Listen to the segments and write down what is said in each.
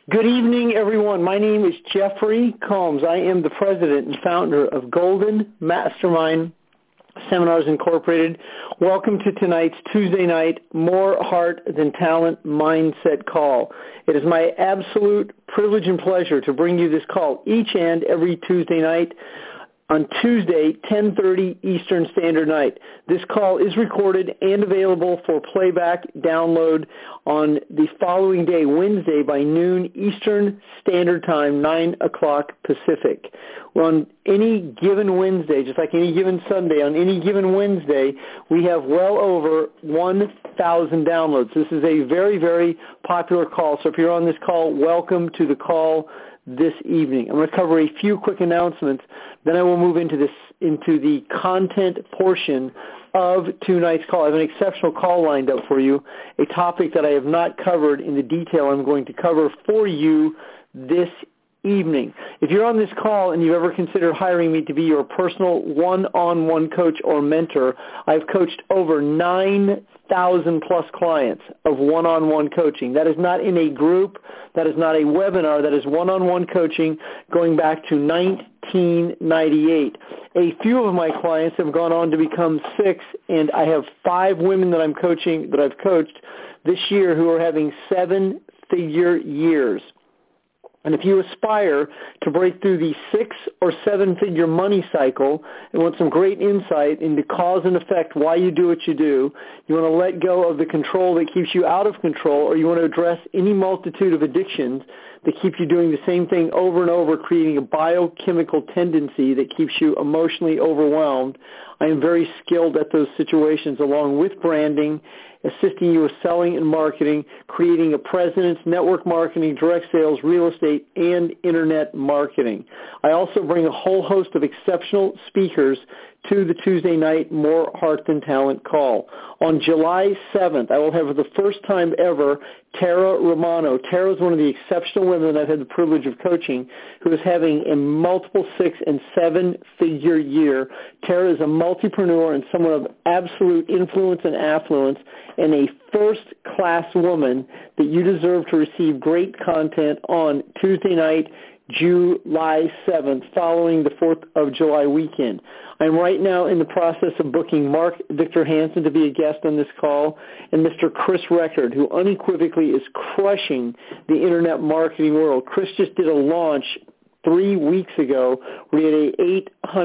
Good evening, everyone. My name is Jeffrey Combs. I am the president and founder of Golden Mastermind Seminars Incorporated. Welcome to tonight's Tuesday night More Heart Than Talent Mindset Call. It is my absolute privilege and pleasure to bring you this call each and every Tuesday night on Tuesday, 10:30 Eastern Standard Night. This call is recorded and available for playback download on the following day, Wednesday, by noon Eastern Standard Time, 9 o'clock Pacific. Well, on any given Wednesday, just like any given Sunday, on any given Wednesday, we have well over 1,000 downloads. This is a very, very popular call. So if you're on this call, welcome to the call this evening. I'm going to cover a few quick announcements, then I will move into the content portion of tonight's call. I have an exceptional call lined up for you, a topic that I have not covered in the detail I'm going to cover for you this evening. If you're on this call and you've ever considered hiring me to be your personal one-on-one coach or mentor, I've coached over 9,000 plus clients of one-on-one coaching. That is not in a group. That is not a webinar. That is one-on-one coaching going back to 1998. A few of my clients have gone on to become 6, and I have 5 women that I'm coaching, that I've coached this year who are having 7-figure years. And if you aspire to break through the 6 or 7-figure money cycle and want some great insight into cause and effect, why you do what you do, you want to let go of the control that keeps you out of control, or you want to address any multitude of addictions that keep you doing the same thing over and over, creating a biochemical tendency that keeps you emotionally overwhelmed, I am very skilled at those situations, along with branding, assisting you with selling and marketing, creating a presence, network marketing, direct sales, real estate, and internet marketing. I also bring a whole host of exceptional speakers to the Tuesday night More Heart Than Talent call. On July 7th, I will have for the first time ever Tara Romano. Tara is one of the exceptional women I've had the privilege of coaching who is having a multiple 6- and 7-figure year. Tara is a multipreneur and someone of absolute influence and affluence, and a first-class woman that you deserve to receive great content on Tuesday night, July 7th, following the 4th of July weekend. I'm right now in the process of booking Mark Victor Hansen to be a guest on this call, and Mr. Chris Record, who unequivocally is crushing the internet marketing world. Chris just did a launch 3 weeks ago where he had a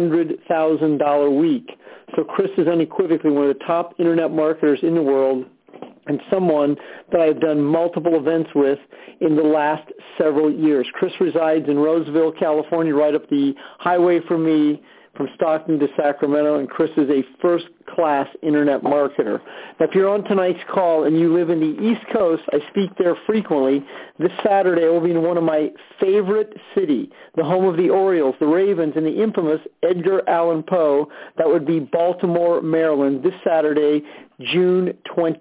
$800,000 week. So Chris is unequivocally one of the top internet marketers in the world, and someone that I've done multiple events with in the last several years. Chris resides in Roseville, California, right up the highway from me, from Stockton to Sacramento, and Chris is a first-class internet marketer. Now, if you're on tonight's call and you live in the East Coast, I speak there frequently. This Saturday I will be in one of my favorite city, the home of the Orioles, the Ravens, and the infamous Edgar Allan Poe. That would be Baltimore, Maryland, this Saturday, June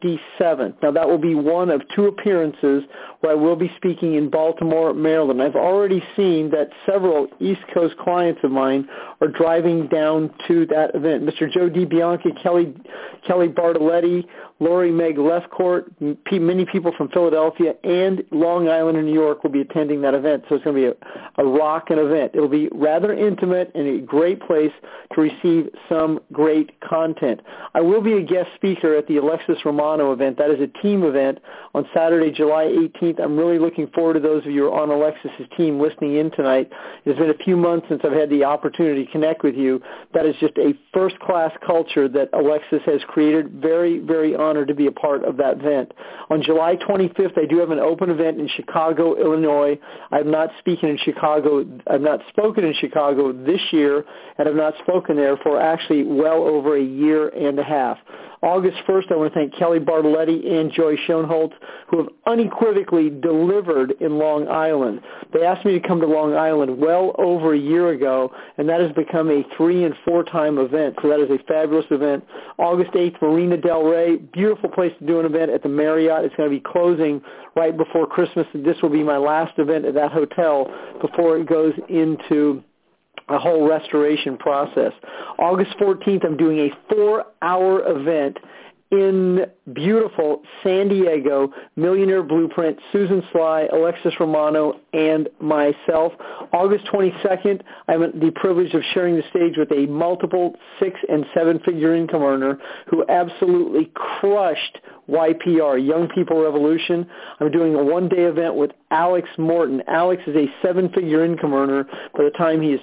27th. Now, that will be one of 2 appearances where I will be speaking in Baltimore, Maryland. I've already seen that several East Coast clients of mine are driving down to that event. Mr. Joe DiBianca, Kelly Bartoletti, Lori Meg Lefcourt, many people from Philadelphia and Long Island and New York will be attending that event. So it's going to be a rockin' event. It will be rather intimate and a great place to receive some great content. I will be a guest speaker at the Alexis Romano event. That is a team event on Saturday, July 18th. I'm really looking forward to those of you who are on Alexis's team listening in tonight. It's been a few months since I've had the opportunity to connect with you. That is just a first-class culture that Alexis has created. Very, very honored to be a part of that event. On July 25th, I do have an open event in Chicago, Illinois. I'm not speaking in Chicago. I've not spoken in Chicago this year, and I've not spoken there for actually well over a year and a half. August 1st, I want to thank Kelly Bartoletti and Joy Schoenholtz, who have unequivocally delivered in Long Island. They asked me to come to Long Island well over a year ago, and that has become a 3- and 4-time event, so that is a fabulous event. August 8th, Marina Del Rey, beautiful place to do an event at the Marriott. It's going to be closing right before Christmas, and this will be my last event at that hotel before it goes into a whole restoration process. August 14th, I'm doing a 4-hour event in beautiful San Diego, Millionaire Blueprint, Susan Sly, Alexis Romano, and myself. August 22nd, I have the privilege of sharing the stage with a multiple 6- and 7-figure income earner who absolutely crushed YPR, Young People Revolution. I'm doing a one-day event with Alex Morton. Alex is a 7-figure income earner by the time he is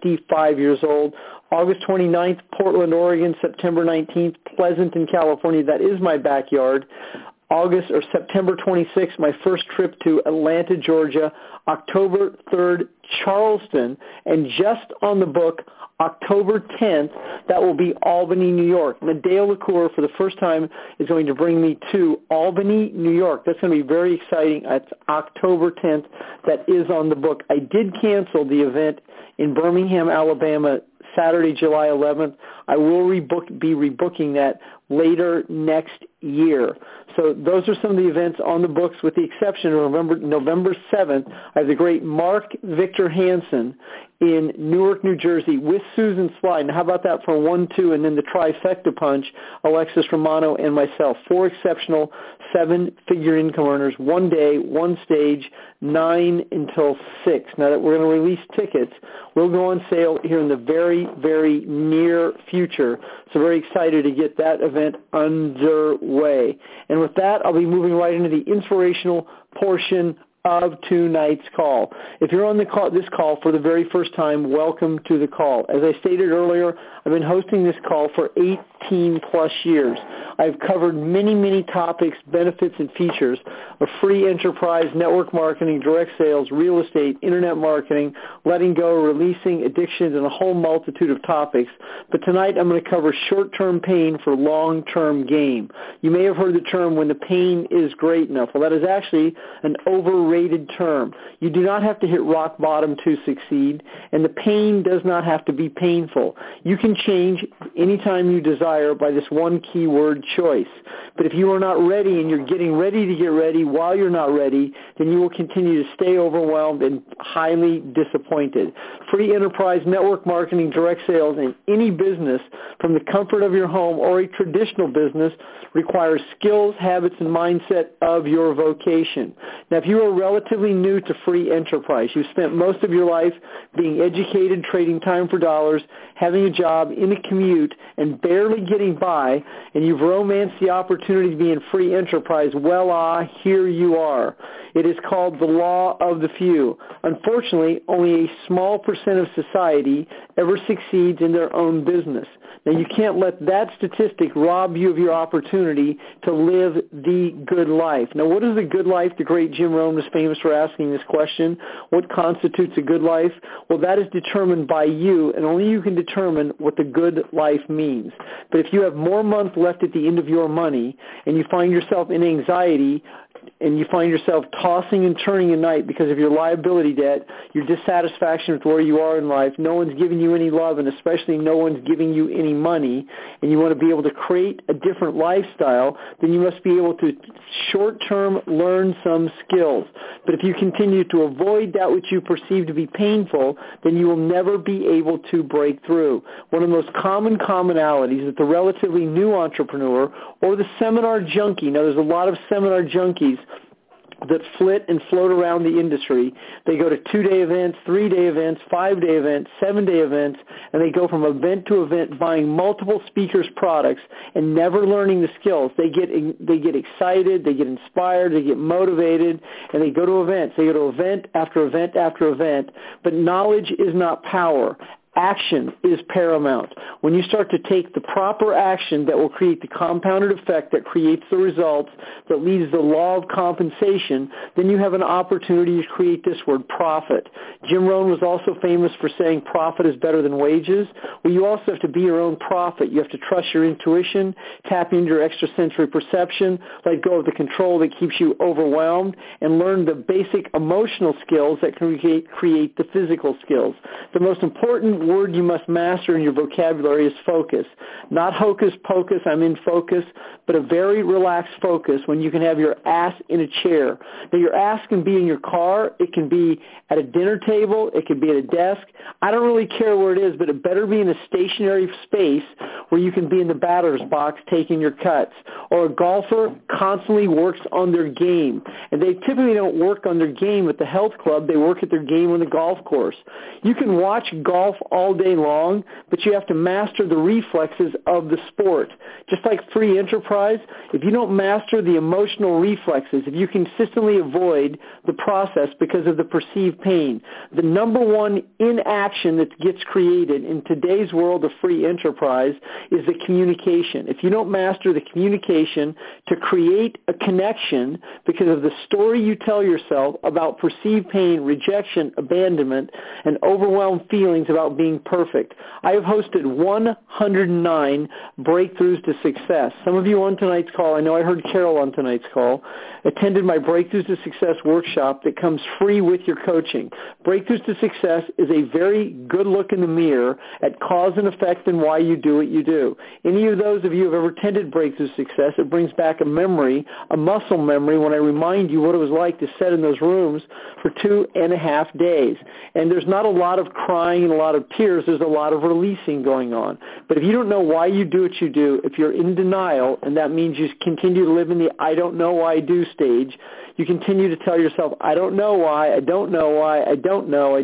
25 years old. August 29th, Portland, Oregon. September 19th, Pleasanton, California. That is my backyard. September 26th, my first trip to Atlanta, Georgia. October 3rd, Charleston. And just on the book, October 10th, that will be Albany, New York. Nadeo LaCour, for the first time, is going to bring me to Albany, New York. That's going to be very exciting. It's October 10th. That is on the book. I did cancel the event in Birmingham, Alabama, Saturday, July 11th. I will be rebooking that later next year. So those are some of the events on the books, with the exception of November 7th. I have the great Mark Victor Hansen in Newark, New Jersey, with Susan Sly. Now, how about that for 1-2, and then the trifecta punch, Alexis Romano and myself. 4 exceptional 7-figure income earners, one day, one stage, 9 until 6. Now that we're going to release tickets, we'll go on sale here in the very, very near future. So very excited to get that event underway. And with that, I'll be moving right into the inspirational portion of tonight's call. If you're on this call for the very first time, welcome to the call. As I stated earlier, I've been hosting this call for 18 plus years. I've covered many, many topics, benefits, and features of free enterprise, network marketing, direct sales, real estate, internet marketing, letting go, releasing, addictions, and a whole multitude of topics. But tonight I'm going to cover short-term pain for long-term gain. You may have heard the term when the pain is great enough. Well, that is actually an overrated term. You do not have to hit rock bottom to succeed, and the pain does not have to be painful. You can change anytime you desire by this one keyword choice. But if you are not ready and you're getting ready to get ready while you're not ready, then you will continue to stay overwhelmed and highly disappointed. Free enterprise, network marketing, direct sales, and any business from the comfort of your home or a traditional business requires skills, habits, and mindset of your vocation. Now, if you are relatively new to free enterprise, you've spent most of your life being educated, trading time for dollars, having a job, in a commute, and barely getting by, and you've romanced the opportunity to be in free enterprise, well, here you are. It is called the law of the few. Unfortunately, only a small percent of society ever succeeds in their own business. Now, you can't let that statistic rob you of your opportunity to live the good life. Now, what is the good life? The great Jim Rohn was famous for asking this question. What constitutes a good life? Well, that is determined by you, and only you can determine what the good life means. But if you have more months left at the end of your money and you find yourself in anxiety, and you find yourself tossing and turning at night because of your liability debt, your dissatisfaction with where you are in life, no one's giving you any love, and especially no one's giving you any money, and you want to be able to create a different lifestyle, then you must be able to short-term learn some skills. But if you continue to avoid that which you perceive to be painful, then you will never be able to break through. One of the most common commonalities that the relatively new entrepreneur or the seminar junkie, now there's a lot of seminar junkies that flit and float around the industry. They go to 2-day events, 3-day events, 5-day events, 7-day events, and they go from event to event buying multiple speakers' products and never learning the skills. They get excited, they get inspired, they get motivated, and they go to events. They go to event after event after event, but knowledge is not power. Action is paramount. When you start to take the proper action that will create the compounded effect that creates the results, that leads the law of compensation, then you have an opportunity to create this word, profit. Jim Rohn was also famous for saying profit is better than wages. Well, you also have to be your own prophet. You have to trust your intuition, tap into your extrasensory perception, let go of the control that keeps you overwhelmed, and learn the basic emotional skills that can create the physical skills. The most important word you must master in your vocabulary is focus. Not hocus pocus, I'm in focus, but a very relaxed focus when you can have your ass in a chair. Now, your ass can be in your car. It can be at a dinner table. It can be at a desk. I don't really care where it is, but it better be in a stationary space where you can be in the batter's box taking your cuts. Or a golfer constantly works on their game. And they typically don't work on their game at the health club. They work at their game on the golf course. You can watch golf all day long, but you have to master the reflexes of the sport. Just like free enterprise, if you don't master the emotional reflexes, if you consistently avoid the process because of the perceived pain, the number one inaction that gets created in today's world of free enterprise is the communication. If you don't master the communication to create a connection because of the story you tell yourself about perceived pain, rejection, abandonment, and overwhelmed feelings about being perfect. I have hosted 109 breakthroughs to success. Some of you on tonight's call, I know I heard Carol on tonight's call, attended my Breakthroughs to Success workshop that comes free with your coaching. Breakthroughs to Success is a very good look in the mirror at cause and effect and why you do what you do. Any of those of you who have ever attended Breakthroughs to Success, it brings back a memory, a muscle memory, when I remind you what it was like to sit in those rooms for 2.5 days. And there's not a lot of crying and a lot of tears. There's a lot of releasing going on. But if you don't know why you do what you do, if you're in denial, and that means you continue to live in the I don't know why I do stage, you continue to tell yourself, I don't know why, I don't know why, I don't know,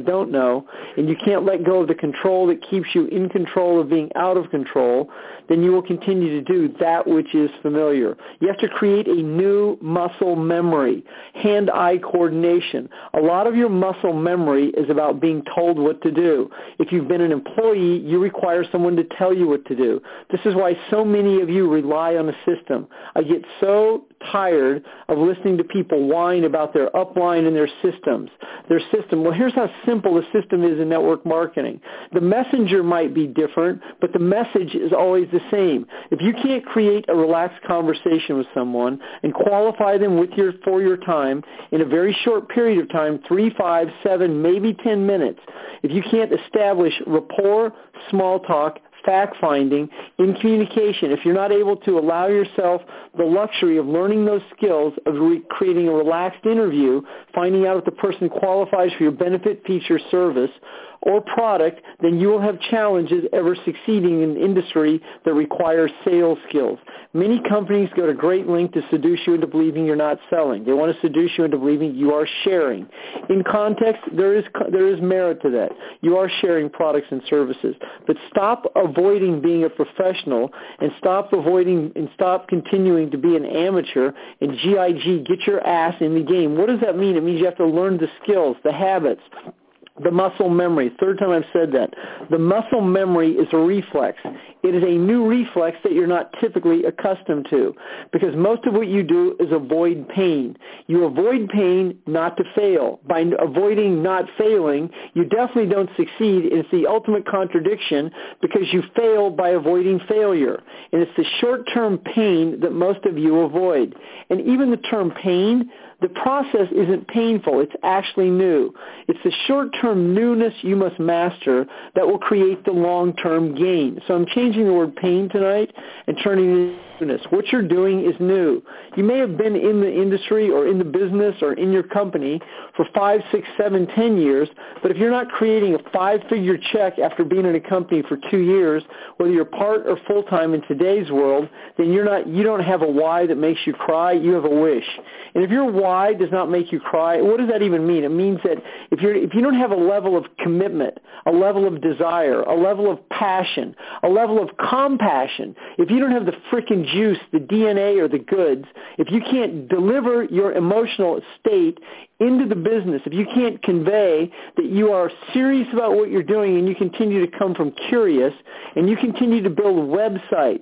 and you can't let go of the control that keeps you in control of being out of control, then you will continue to do that which is familiar. You have to create a new muscle memory, hand-eye coordination. A lot of your muscle memory is about being told what to do. If you've been an employee, you require someone to tell you what to do. This is why so many of you rely on a system. I get so tired of listening to people whine about their upline and their systems. Their system. Well, here's how simple the system is in network marketing. The messenger might be different, but the message is always the same. If you can't create a relaxed conversation with someone and qualify them for your time in a very short period of time, 3, 5, 7, maybe 10 minutes, if you can't establish rapport, small talk, fact-finding, in communication, if you're not able to allow yourself the luxury of learning those skills, of creating a relaxed interview, finding out if the person qualifies for your benefit, feature, service, or product, then you will have challenges ever succeeding in an industry that requires sales skills. Many companies go to great length to seduce you into believing you're not selling. They want to seduce you into believing you are sharing. In context, there is merit to that. You are sharing products and services. But stop avoiding being a professional and stop continuing to be an amateur and GIG, get your ass in the game. What does that mean? It means you have to learn the skills, the habits, the muscle memory. Third time I've said that. The muscle memory is a reflex. It is a new reflex that you're not typically accustomed to because most of what you do is avoid pain. You avoid pain not to fail. By avoiding not failing, you definitely don't succeed. It's the ultimate contradiction because you fail by avoiding failure. And it's the short-term pain that most of you avoid. And even the term pain, the process isn't painful. It's actually new. It's the short-term newness you must master that will create the long-term gain. So I'm changing the word pain tonight and turning it into newness. What you're doing is new. You may have been in the industry or in the business or in your company for 5, 6, 7, 10 years, but if you're not creating a 5-figure check after being in a company for 2 years, whether you're part or full-time in today's world, then you don't have a why that makes you cry. You have a wish. And if your why does not make you cry, what does that even mean? It means that if you don't have a level of commitment, a level of desire, a level of passion, a level of compassion, if you don't have the frickin' juice, the DNA or the goods, if you can't deliver your emotional state into the business, if you can't convey that you are serious about what you're doing and you continue to come from curious and you continue to build websites,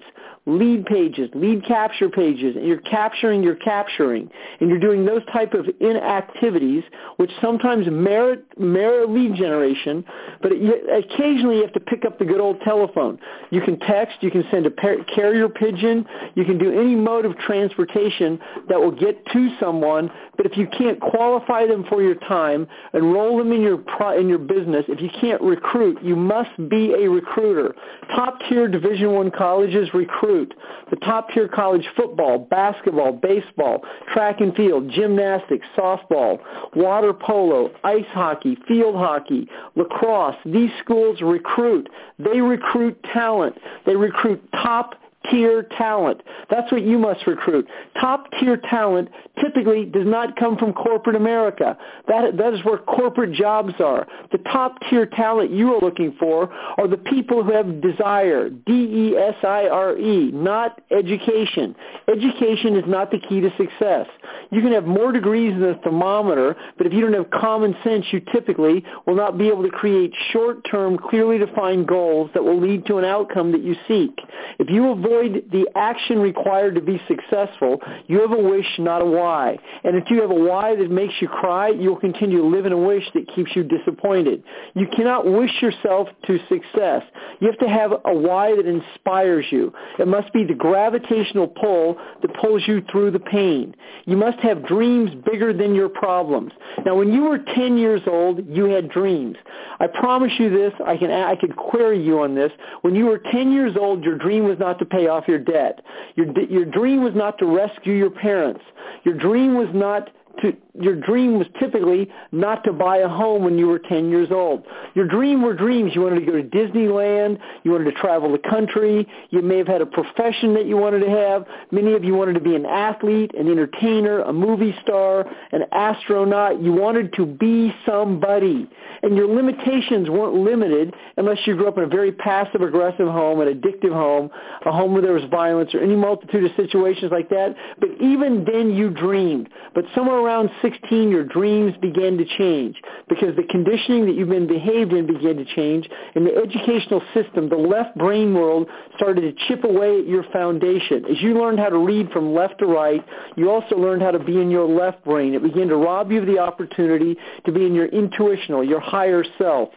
lead pages, lead capture pages, and you're capturing, and you're doing those type of inactivities, which sometimes merit lead generation, but occasionally you have to pick up the good old telephone. You can text, you can send a carrier pigeon, you can do any mode of transportation that will get to someone, but if you can't qualify them for your time, enroll them in your business, if you can't recruit, you must be a recruiter. Top-tier Division I colleges recruit. The top-tier college football, basketball, baseball, track and field, gymnastics, softball, water polo, ice hockey, field hockey, lacrosse, these schools recruit. They recruit talent. They recruit top-tier talent. That's what you must recruit. Top-tier talent typically does not come from corporate America. That is where corporate jobs are. The top-tier talent you are looking for are the people who have desire, D-E-S-I-R-E, not education. Education is not the key to success. You can have more degrees than a thermometer, but if you don't have common sense, you typically will not be able to create short-term, clearly defined goals that will lead to an outcome that you seek. If you avoid the action required to be successful, you have a wish, not a why. And if you have a why that makes you cry, you'll continue to live in a wish that keeps you disappointed. You cannot wish yourself to success. You have to have a why that inspires you. It must be the gravitational pull that pulls you through the pain. You must have dreams bigger than your problems. Now, when you were 10 years old, you had dreams. I promise you this, I could query you on this. When you were 10 years old, your dream was not to pay off your debt. Your dream was not to rescue your parents. Your dream was typically not to buy a home when you were 10 years old. Your dream were dreams. You wanted to go to Disneyland. You wanted to travel the country. You may have had a profession that you wanted to have. Many of you wanted to be an athlete, an entertainer, a movie star, an astronaut. You wanted to be somebody. And your limitations weren't limited unless you grew up in a very passive-aggressive home, an addictive home, a home where there was violence, or any multitude of situations like that. But even then you dreamed. But somewhere around 16, your dreams began to change because the conditioning that you've been behaved in began to change, and the educational system, the left brain world, started to chip away at your foundation. As you learned how to read from left to right, you also learned how to be in your left brain. It began to rob you of the opportunity to be in your intuitional, your higher self.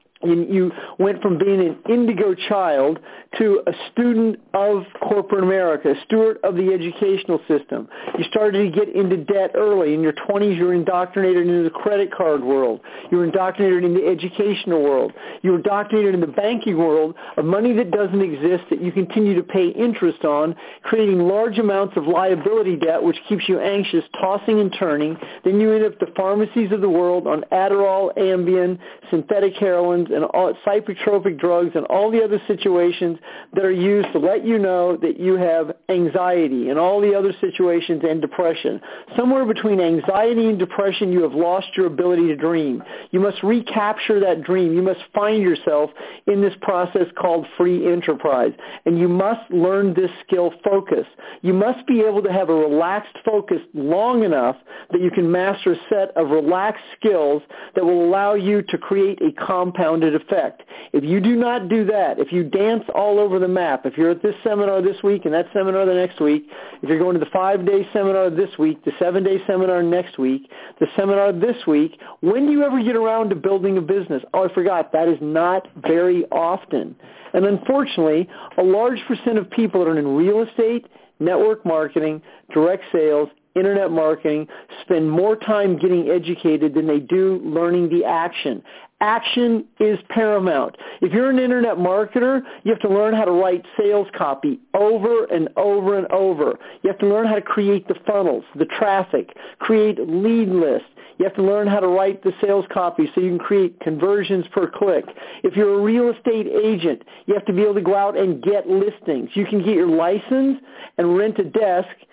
You went from being an indigo child to a student of corporate America, a steward of the educational system. You started to get into debt early. In your 20s, you were indoctrinated into the credit card world. You were indoctrinated in the educational world. You were indoctrinated in the banking world of money that doesn't exist that you continue to pay interest on, creating large amounts of liability debt, which keeps you anxious, tossing and turning. Then you end up at the pharmacies of the world on Adderall, Ambien, synthetic heroin, and all psychotropic drugs and all the other situations that are used to let you know that you have anxiety and all the other situations and depression. Somewhere between anxiety and depression, you have lost your ability to dream. You must recapture that dream. You must find yourself in this process called free enterprise. And you must learn this skill, focus. You must be able to have a relaxed focus long enough that you can master a set of relaxed skills that will allow you to create a compounded effect. If you do not do that, if you dance all over the map, if you're at this seminar this week and that seminar the next week, if you're going to the 5-day seminar this week, the 7-day seminar next week, the seminar this week, when do you ever get around to building a business? Oh, I forgot. That is not very often. And unfortunately, a large percent of people that are in real estate, network marketing, direct sales, internet marketing, spend more time getting educated than they do learning the action. Action is paramount. If you're an internet marketer, you have to learn how to write sales copy over and over and over. You have to learn how to create the funnels, the traffic, create lead lists. You have to learn how to write the sales copy so you can create conversions per click. If you're a real estate agent, you have to be able to go out and get listings. You can get your license and rent a desk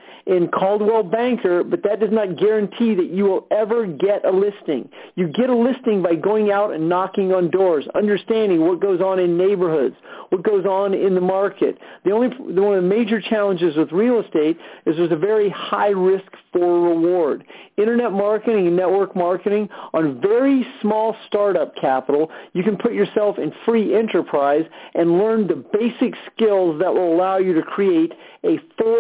in Coldwell Banker, but that does not guarantee that you will ever get a listing. You get a listing by going out and knocking on doors, understanding what goes on in neighborhoods, what goes on in the market. One of the major challenges with real estate is there's a very high risk for reward. Internet marketing and network marketing on very small startup capital, you can put yourself in free enterprise and learn the basic skills that will allow you to create a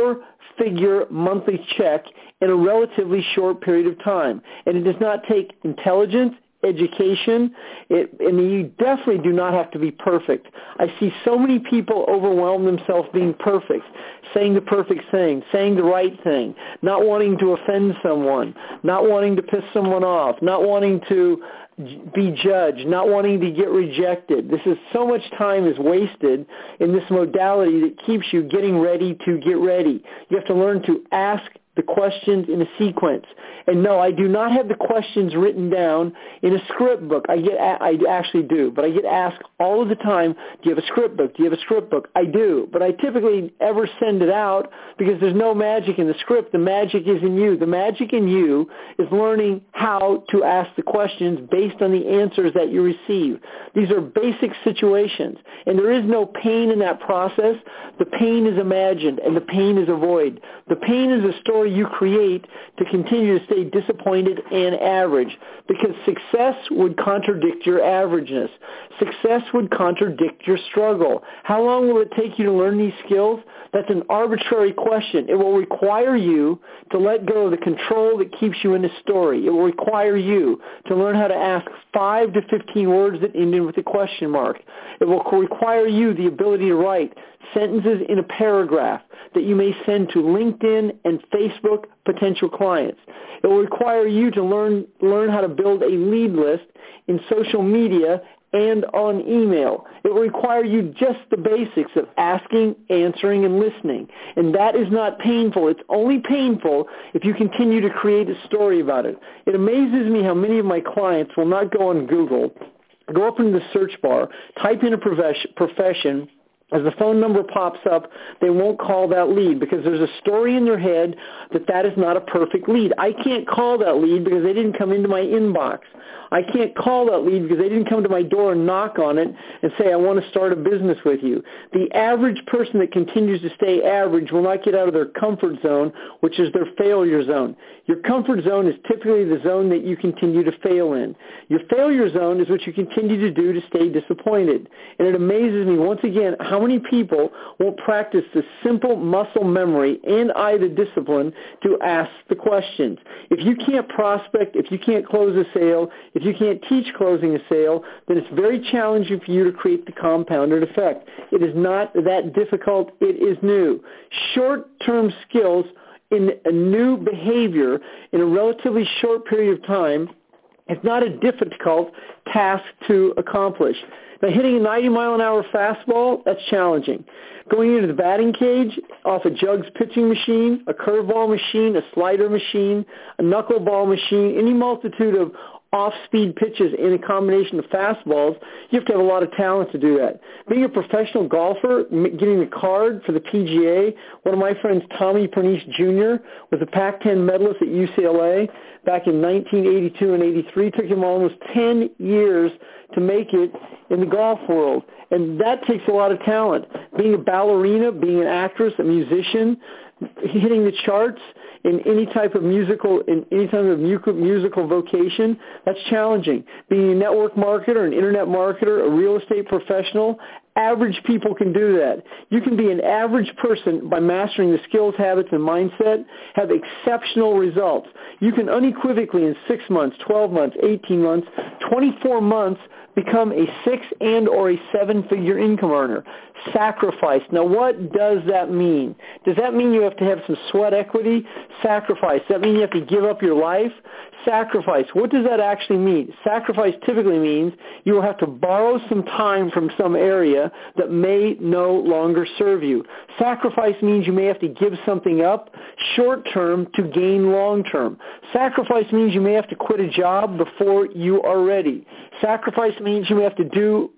4-figure monthly check in a relatively short period of time. And it does not take intelligence, education, and you definitely do not have to be perfect. I see so many people overwhelm themselves being perfect, saying the perfect thing, saying the right thing, not wanting to offend someone, not wanting to piss someone off, not wanting to be judged, not wanting to get rejected. This is so much time is wasted in this modality that keeps you getting ready to get ready. You have to learn to ask the questions in a sequence. And no, I do not have the questions written down in a script book. I actually do, but I get asked all of the time, do you have a script book? Do you have a script book? I do, but I typically ever send it out because there's no magic in the script. The magic is in you. The magic in you is learning how to ask the questions based on the answers that you receive. These are basic situations, and there is no pain in that process. The pain is imagined, and the pain is avoided. The pain is a story you create to continue to stay disappointed and average, because success would contradict your averageness. Success would contradict your struggle. How long will it take you to learn these skills? That's an arbitrary question. It will require you to let go of the control that keeps you in the story. It will require you to learn how to ask 5 to 15 words that end in with a question mark. It will require you the ability to write sentences in a paragraph that you may send to LinkedIn and Facebook potential clients. It will require you to learn how to build a lead list in social media and on email. It will require you just the basics of asking, answering, and listening. And that is not painful. It's only painful if you continue to create a story about it. It amazes me how many of my clients will not go on Google, go up into the search bar, type in a profession. As the phone number pops up, they won't call that lead because there's a story in their head that is not a perfect lead. I can't call that lead because they didn't come into my inbox. I can't call that lead because they didn't come to my door and knock on it and say, I want to start a business with you. The average person that continues to stay average will not get out of their comfort zone, which is their failure zone. Your comfort zone is typically the zone that you continue to fail in. Your failure zone is what you continue to do to stay disappointed. And it amazes me, once again, how many people won't practice the simple muscle memory and the discipline to ask the questions. If you can't prospect, if you can't close a sale, if you can't teach closing a sale, then it's very challenging for you to create the compounded effect. It is not that difficult. It is new. Short-term skills in a new behavior in a relatively short period of time is not a difficult task to accomplish. Now, hitting a 90-mile-an-hour fastball, that's challenging. Going into the batting cage off a Jugs pitching machine, a curveball machine, a slider machine, a knuckleball machine, any multitude of off-speed pitches in a combination of fastballs, you have to have a lot of talent to do that. Being a professional golfer, getting the card for the PGA, one of my friends, Tommy Pernice Jr., was a Pac-10 medalist at UCLA back in 1982 and 83. It took him almost 10 years to make it in the golf world. And that takes a lot of talent. Being a ballerina, being an actress, a musician, hitting the charts in any type of musical vocation, that's challenging. Being a network marketer, an internet marketer, a real estate professional, average people can do that. You can be an average person by mastering the skills, habits, and mindset, have exceptional results. You can unequivocally in 6 months, 12 months, 18 months, 24 months become a 6 and or a 7-figure income earner. Sacrifice. Now, what does that mean? Does that mean you have to have some sweat equity? Sacrifice. Does that mean you have to give up your life? Sacrifice. What does that actually mean? Sacrifice typically means you will have to borrow some time from some area that may no longer serve you. Sacrifice means you may have to give something up short term to gain long term. Sacrifice means you may have to quit a job before you are ready. Sacrifice means means you may have to do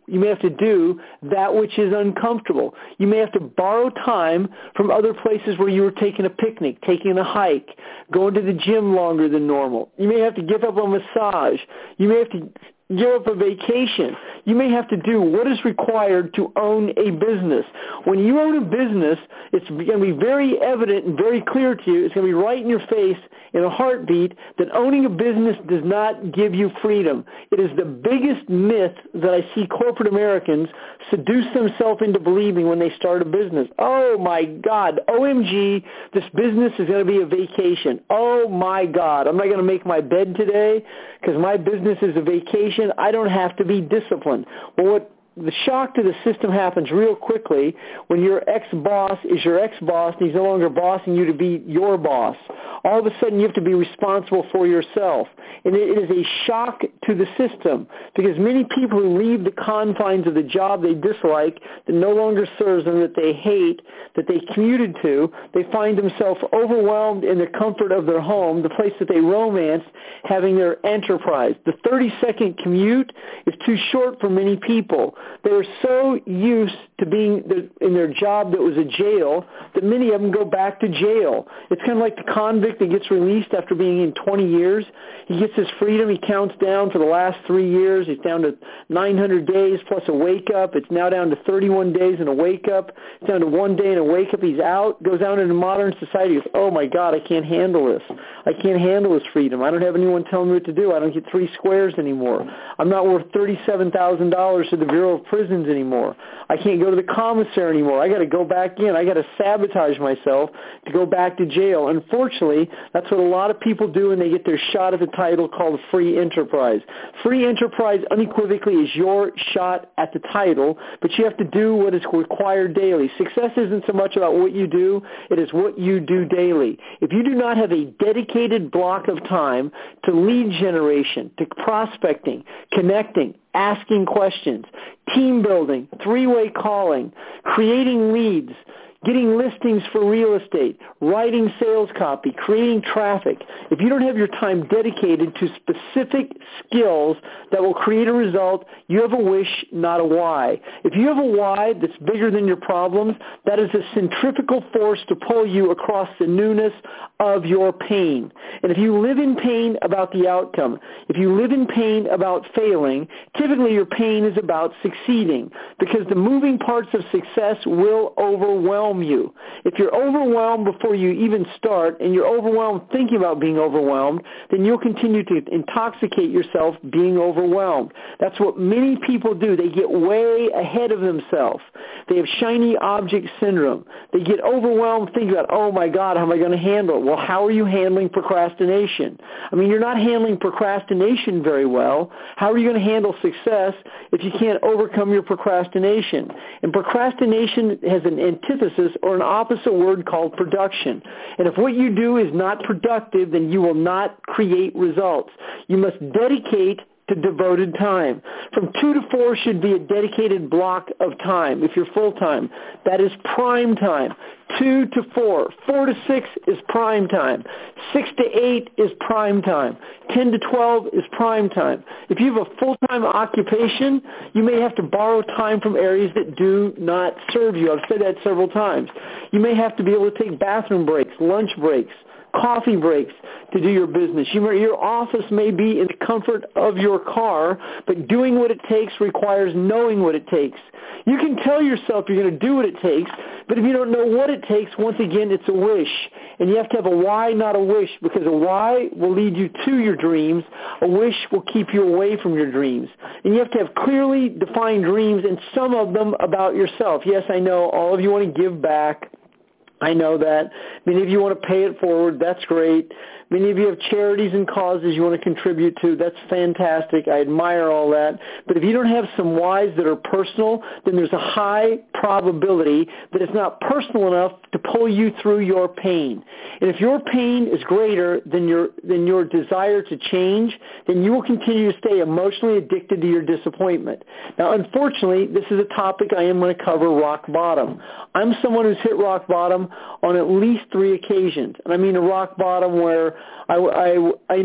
that which is uncomfortable. You may have to borrow time from other places where you were taking a picnic, taking a hike, going to the gym longer than normal. You may have to give up a massage. You may have to give up a vacation. You may have to do what is required to own a business. When you own a business, it's going to be very evident and very clear to you. It's going to be right in your face in a heartbeat that owning a business does not give you freedom. It is the biggest myth that I see corporate Americans seduce themselves into believing when they start a business. Oh my God, OMG, this business is going to be a vacation. Oh my God, I'm not going to make my bed today because my business is a vacation. I don't have to be disciplined. Well, the shock to the system happens real quickly when your ex-boss is your ex-boss and he's no longer bossing you to be your boss. All of a sudden you have to be responsible for yourself. And it is a shock to the system because many people who leave the confines of the job they dislike, that no longer serves them, that they hate, that they commuted to, they find themselves overwhelmed in the comfort of their home, the place that they romanced, having their enterprise. The 30-second commute is too short for many people. They are so used to being in their job that was a jail that many of them go back to jail. It's kind of like the convict that gets released after being in 20 years. He gets his freedom. He counts down for the last 3 years. He's down to 900 days plus a wake-up. It's now down to 31 days and a wake-up. It's down to 1 day and a wake-up. He's out, goes out into modern society. He goes, oh, my God, I can't handle this. I can't handle this freedom. I don't have anyone telling me what to do. I don't get 3 squares anymore. I'm not worth $37,000 to the Bureau of Prisons anymore. I can't go to the commissary anymore. I got to go back in. I got to sabotage myself to go back to jail. Unfortunately, that's what a lot of people do when they get their shot at the title called free enterprise. Free enterprise unequivocally is your shot at the title, but you have to do what is required daily. Success isn't so much about what you do, it is what you do daily. If you do not have a dedicated block of time to lead generation, to prospecting, connecting, asking questions, team building, three-way calling, creating leads, getting listings for real estate, writing sales copy, creating traffic. If you don't have your time dedicated to specific skills that will create a result, you have a wish, not a why. If you have a why that's bigger than your problems, that is a centrifugal force to pull you across the newness of your pain. And if you live in pain about the outcome, if you live in pain about failing, typically your pain is about succeeding because the moving parts of success will overwhelm you. If you're overwhelmed before you even start and you're overwhelmed thinking about being overwhelmed, then you'll continue to intoxicate yourself being overwhelmed. That's what many people do. They get way ahead of themselves. They have shiny object syndrome. They get overwhelmed thinking about, oh my God, how am I going to handle it? Well, how are you handling procrastination? I mean, you're not handling procrastination very well. How are you going to handle success if you can't overcome your procrastination? And procrastination has an antithesis or an opposite word called production. And if what you do is not productive, then you will not create results. You must dedicate to devoted time. From 2 to 4 should be a dedicated block of time. If you're full-time, that is prime time. 2 to 4. 4 to 6 is prime time. 6 to 8 is prime time. 10 to 12 is prime time. If you have a full-time occupation, you may have to borrow time from areas that do not serve you. I've said that several times. You may have to be able to take bathroom breaks, lunch breaks, coffee breaks to do your business. Your office may be in the comfort of your car, but doing what it takes requires knowing what it takes. You can tell yourself you're going to do what it takes, but if you don't know what it takes, once again, it's a wish. And you have to have a why, not a wish, because a why will lead you to your dreams. A wish will keep you away from your dreams. And you have to have clearly defined dreams, and some of them about yourself. Yes, I know all of you want to give back. I know that. Many of you want to pay it forward. That's great. Many of you have charities and causes you want to contribute to. That's fantastic. I admire all that. But if you don't have some whys that are personal, then there's a high probability that it's not personal enough to pull you through your pain. And if your pain is greater than your desire to change, then you will continue to stay emotionally addicted to your disappointment. Now, unfortunately, this is a topic I am going to cover, rock bottom. I'm someone who's hit rock bottom on at least 3 occasions. And I mean a rock bottom where I ended up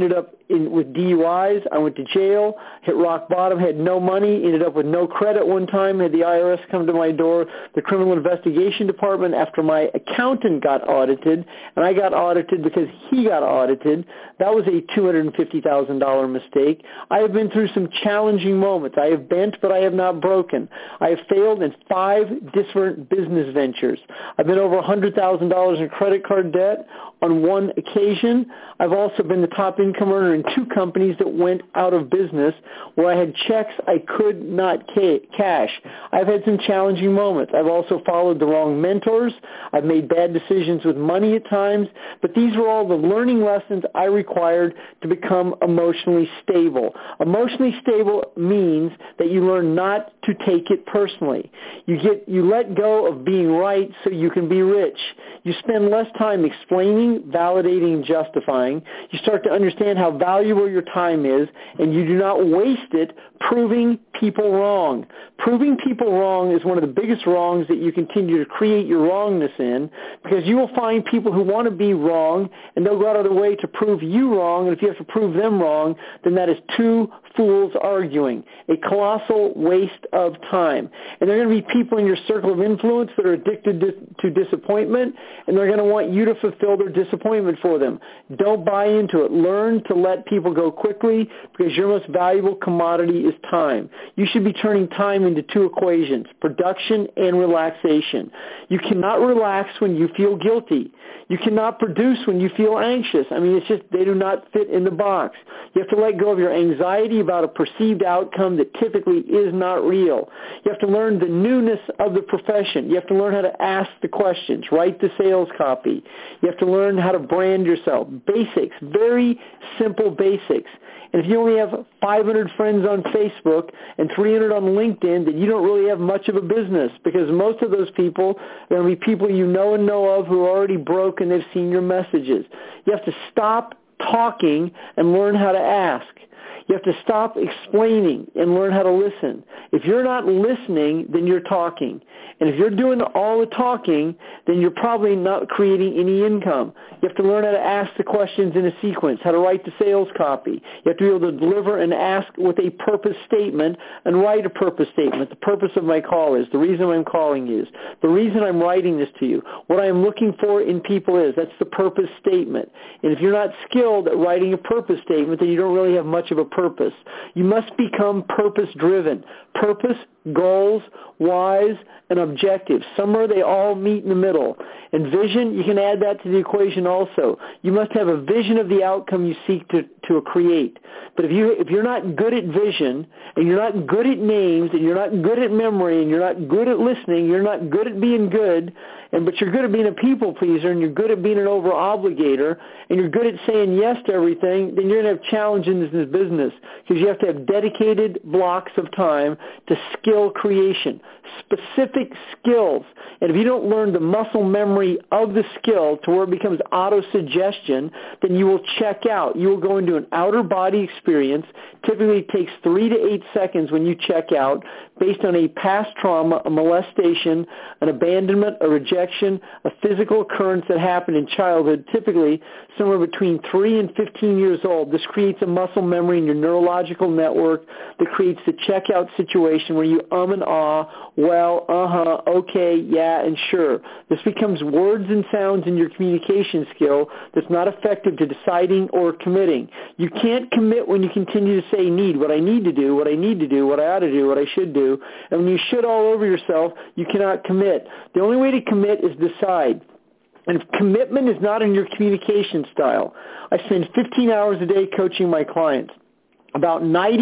with DUIs. I went to jail, hit rock bottom, had no money, ended up with no credit one time, had the IRS come to my door, the Criminal Investigation Department, after my accountant got audited, and I got audited because he got audited. That was a $250,000 mistake. I have been through some challenging moments. I have bent, but I have not broken. I have failed in 5 different business ventures. I've been over $100,000 in credit card debt on one occasion. I've also been the top income earner in 2 companies that went out of business where I had checks I could not cash. I've had some challenging moments. I've also followed the wrong mentors. I've made bad decisions with money at times, but these were all the learning lessons I required to become emotionally stable. Emotionally stable means that you learn not to take it personally. You let go of being right so you can be rich. You spend less time explaining, validating, and justifying. You start to understand how valuable your time is, and you do not waste it proving people wrong. Proving people wrong is one of the biggest wrongs that you continue to create your wrongness in, because you will find people who want to be wrong, and they'll go out of their way to prove you wrong, and if you have to prove them wrong, then that is 2 fools arguing, a colossal waste of time. And there are going to be people in your circle of influence that are addicted to disappointment, and they're going to want you to fulfill their disappointment for them. Don't buy into it. Learn to let people go quickly, because your most valuable commodity is time. You should be turning time into 2 equations, production and relaxation. You cannot relax when you feel guilty. You cannot produce when you feel anxious. I mean, it's just, they do not fit in the box. You have to let go of your anxiety about a perceived outcome that typically is not real. You have to learn the newness of the profession. You have to learn how to ask the questions, write the sales copy. You have to learn how to brand yourself. Basics, very simple basics. And if you only have 500 friends on Facebook and 300 on LinkedIn, then you don't really have much of a business, because most of those people are going to be people you know and know of who are already broke and they've seen your messages. You have to stop talking and learn how to ask. You have to stop explaining and learn how to listen. If you're not listening, then you're talking. And if you're doing all the talking, then you're probably not creating any income. You have to learn how to ask the questions in a sequence, how to write the sales copy. You have to be able to deliver and ask with a purpose statement and write a purpose statement. The purpose of my call is, the reason I'm calling is, the reason I'm writing this to you, what I'm looking for in people is, that's the purpose statement. And if you're not skilled at writing a purpose statement, then you don't really have much of a purpose. You must become purpose-driven. Purpose, goals, whys, and objectives. Somewhere they all meet in the middle. And vision, you can add that to the equation also. You must have a vision of the outcome you seek to create. But if you're not good at vision, and you're not good at names, and you're not good at memory, and you're not good at listening, you're not good at being good, but you're good at being a people pleaser, and you're good at being an over-obligator, and you're good at saying yes to everything, then you're going to have challenges in this business, because you have to have dedicated blocks of time to skill creation, specific skills. And if you don't learn the muscle memory of the skill to where it becomes auto-suggestion, then you will check out. You will go into an outer body experience. Typically it takes 3 to 8 seconds when you check out, based on a past trauma, a molestation, an abandonment, a rejection, a physical occurrence that happened in childhood, typically somewhere between 3 and 15 years old. This creates a muscle memory in your neurological network that creates the checkout situation where you and ah, well, uh-huh, okay, yeah, and sure. This becomes words and sounds in your communication skill that's not effective to deciding or committing. You can't commit when you continue to say need, what I need to do, what I need to do, what I ought to do, what I should do. And when you should all over yourself, you cannot commit. The only way to commit is decide. And commitment is not in your communication style. I spend 15 hours a day coaching my clients. About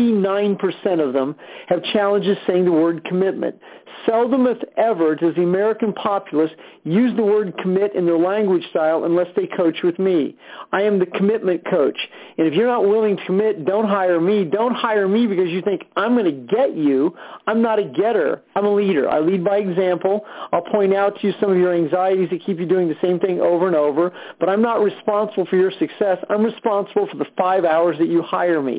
99% of them have challenges saying the word commitment. Seldom, if ever, does the American populace use the word commit in their language style unless they coach with me. I am the commitment coach. And if you're not willing to commit, don't hire me. Don't hire me because you think I'm going to get you. I'm not a getter. I'm a leader. I lead by example. I'll point out to you some of your anxieties that keep you doing the same thing over and over, but I'm not responsible for your success. I'm responsible for the 5 hours that you hire me. I'm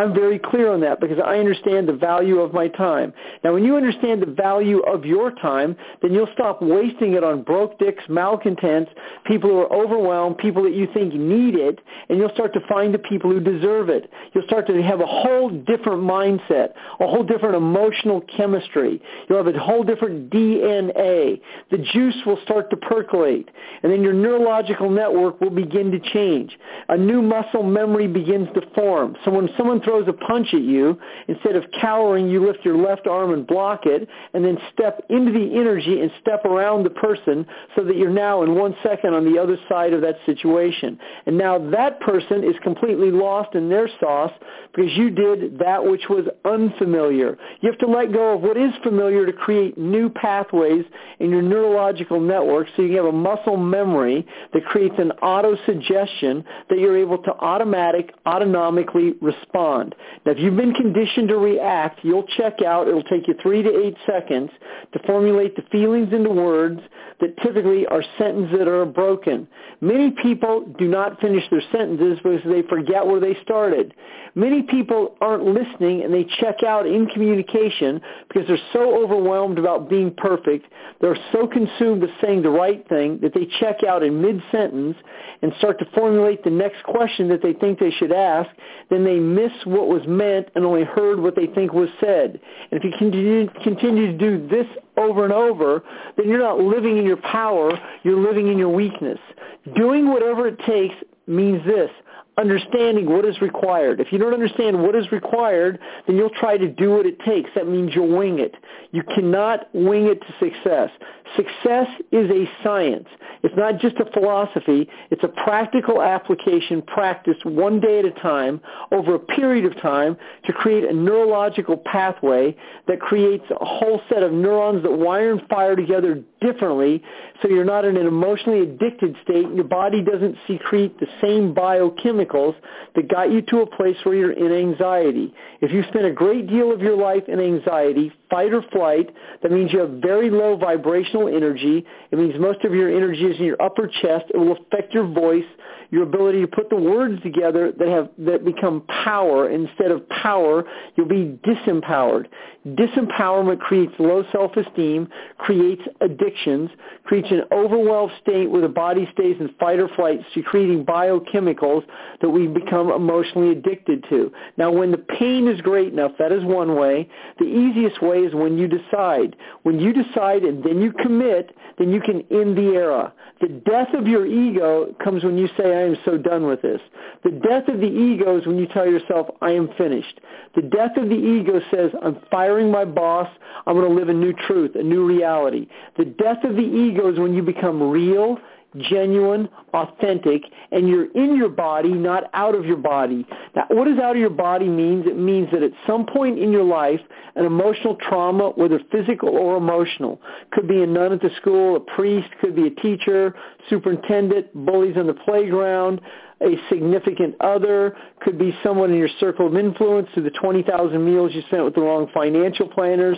I'm very clear on that because I understand the value of my time. Now, when you understand the value of your time, then you'll stop wasting it on broke dicks, malcontents, people who are overwhelmed, people that you think need it, and you'll start to find the people who deserve it. You'll start to have a whole different mindset, a whole different emotional chemistry. You'll have a whole different DNA. The juice will start to percolate, and then your neurological network will begin to change. A new muscle memory begins to form. So when someone throws a punch at you, instead of cowering, you lift your left arm and block it, and then step into the energy and step around the person so that you're now in 1 second on the other side of that situation. And now that person is completely lost in their sauce because you did that which was unfamiliar. You have to let go of what is familiar to create new pathways in your neurological network so you have a muscle memory that creates an auto-suggestion that you're able to autonomically respond. Now, if you've been conditioned to react, you'll check out. It'll take you 3 to 8 seconds to formulate the feelings into words that typically are sentences that are broken. Many people do not finish their sentences because they forget where they started. Many people aren't listening and they check out in communication because they're so overwhelmed about being perfect. They're so consumed with saying the right thing that they check out in mid-sentence and start to formulate the next question that they think they should ask. Then they miss what was meant and only heard what they think was said. And if you continue to do this over and over, then you're not living in your power, you're living in your weakness. Doing whatever it takes means this: understanding what is required. If you don't understand what is required, then you'll try to do what it takes. That means you'll wing it. You cannot wing it to success. Success is a science. It's not just a philosophy. It's a practical application practiced one day at a time over a period of time to create a neurological pathway that creates a whole set of neurons that wire and fire together differently so you're not in an emotionally addicted state and your body doesn't secrete the same biochemicals that got you to a place where you're in anxiety. If you spend a great deal of your life in anxiety, fight or flight, that means you have very low vibrational energy. It means most of your energy is in your upper chest. It will affect your voice, your ability to put the words together that become power. Instead of power, you'll be disempowered. Disempowerment creates low self-esteem, creates addictions, creates an overwhelmed state where the body stays in fight or flight, secreting biochemicals that we become emotionally addicted to. Now, when the pain is great enough, that is one way. The easiest way is when you decide. When you decide and then you commit, then you can end the era. The death of your ego comes when you say, I am so done with this. The death of the ego is when you tell yourself, I am finished. The death of the ego says, I'm firing my boss. I'm going to live a new truth, a new reality. The death of the ego is when you become real, genuine, authentic, and you're in your body, not out of your body. Now, what does out of your body mean? It means that at some point in your life, an emotional trauma, whether physical or emotional, could be a nun at the school, a priest, could be a teacher, superintendent, bullies on the playground, a significant other, could be someone in your circle of influence through the 20,000 meals you spent with the wrong financial planners.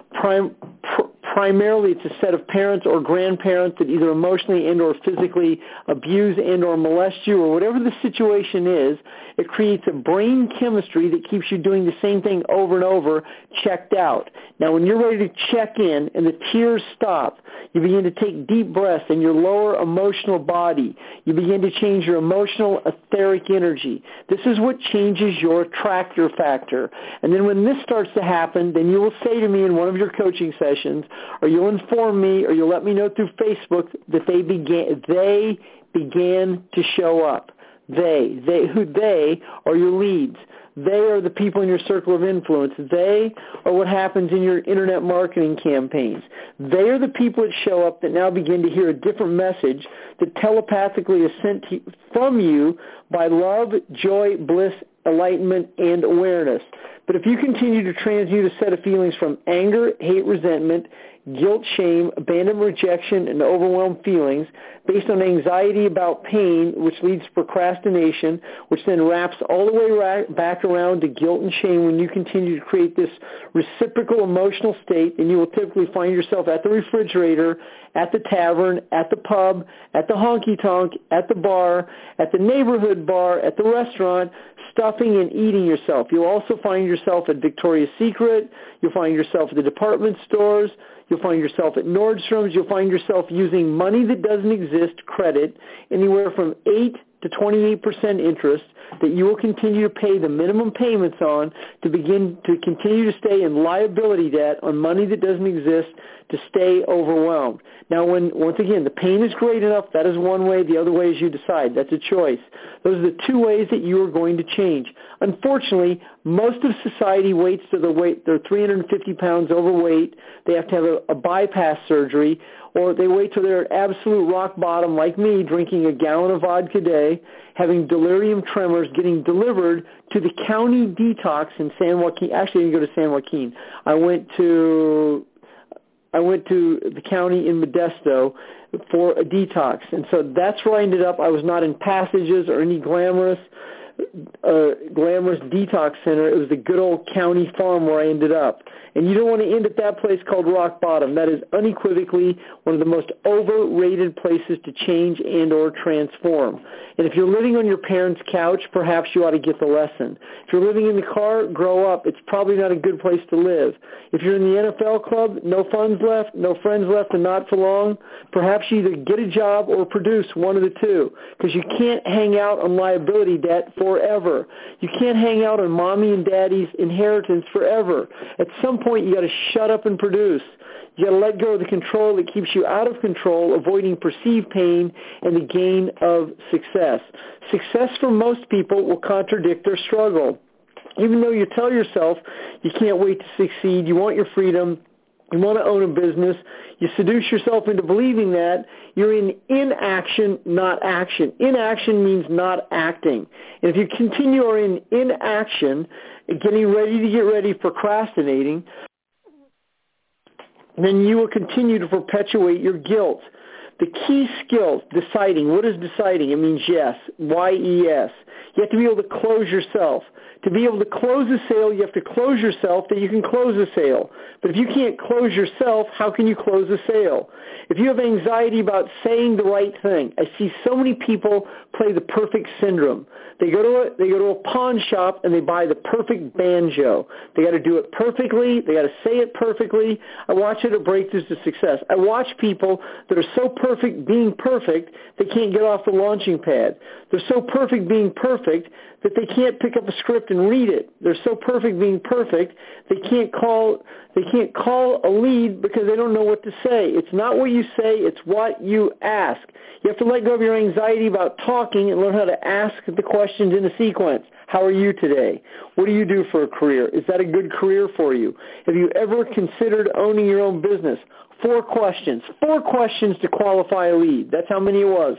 Primarily, it's a set of parents or grandparents that either emotionally and or physically abuse and or molest you, or whatever the situation is. It creates a brain chemistry that keeps you doing the same thing over and over, checked out. Now, when you're ready to check in and the tears stop, you begin to take deep breaths in your lower emotional body. You begin to change your emotional etheric energy. This is what changes your attractor factor. And then when this starts to happen, then you will say to me in one of your coaching sessions, or you'll inform me, or you'll let me know through Facebook that they began to show up. They are your leads. They are the people in your circle of influence. They are what happens in your internet marketing campaigns. They are the people that show up that now begin to hear a different message that telepathically is sent from you by love, joy, bliss, enlightenment, and awareness. But if you continue to transmute a set of feelings from anger, hate, resentment, guilt, shame, abandonment, rejection, and overwhelmed feelings based on anxiety about pain, which leads to procrastination, which then wraps all the way back around to guilt and shame. When you continue to create this reciprocal emotional state, then you will typically find yourself at the refrigerator, at the tavern, at the pub, at the honky-tonk, at the bar, at the neighborhood bar, at the restaurant, stuffing and eating yourself. You'll also find yourself at Victoria's Secret. You'll find yourself at the department stores. You'll find yourself at Nordstrom's. You'll find yourself using money that doesn't exist, credit, anywhere from 8 to 28% interest that you will continue to pay the minimum payments on to begin to continue to stay in liability debt on money that doesn't exist to stay overwhelmed. Now, once again, the pain is great enough. That is one way. The other way is you decide. That's a choice. Those are the two ways that you are going to change. Unfortunately, most of society waits till they're 350 pounds overweight. They have to have a bypass surgery, or they wait till they're at absolute rock bottom, like me, drinking a gallon of vodka a day, having delirium tremors, getting delivered to the county detox in San Joaquin. Actually, I didn't go to San Joaquin. I went to the county in Modesto for a detox. And so that's where I ended up. I was not in Passages or any glamorous detox center. It was the good old county farm where I ended up. And you don't want to end at that place called rock bottom. That is unequivocally one of the most overrated places to change and or transform. And if you're living on your parents' couch, perhaps you ought to get the lesson. If you're living in the car, grow up. It's probably not a good place to live. If you're in the NFL club, no funds left, no friends left, and not for long, perhaps you either get a job or produce, one of the two, because you can't hang out on liability debt forever. You can't hang out on mommy and daddy's inheritance forever. At some point, you got to shut up and produce. You got to let go of the control that keeps you out of control, avoiding perceived pain and the gain of success. Success for most people will contradict their struggle. Even though you tell yourself you can't wait to succeed, you want your freedom, you want to own a business, you seduce yourself into believing that, you're in inaction, not action. Inaction means not acting. And if you continue in inaction, getting ready to get ready, procrastinating, then you will continue to perpetuate your guilt. The key skill, deciding. What is deciding? It means yes, Y-E-S. You have to be able to close yourself. To be able to close a sale, you have to close yourself that you can close a sale. But if you can't close yourself, how can you close a sale? If you have anxiety about saying the right thing, I see so many people play the perfect syndrome. They go to a pawn shop and they buy the perfect banjo. They got to do it perfectly. They got to say it perfectly. I watch it at Breakthroughs to Success. I watch people that are so perfect being perfect they can't get off the launching pad. They're so perfect being perfect that they can't pick up a script and read it. They're so perfect being perfect they can't call a lead because they don't know what to say. It's not what you say, it's what you ask. You have to let go of your anxiety about talking and learn how to ask the questions in a sequence. How are you today? What do you do for a career? Is that a good career for you? Have you ever considered owning your own business? 4 questions. 4 questions to qualify a lead. That's how many it was.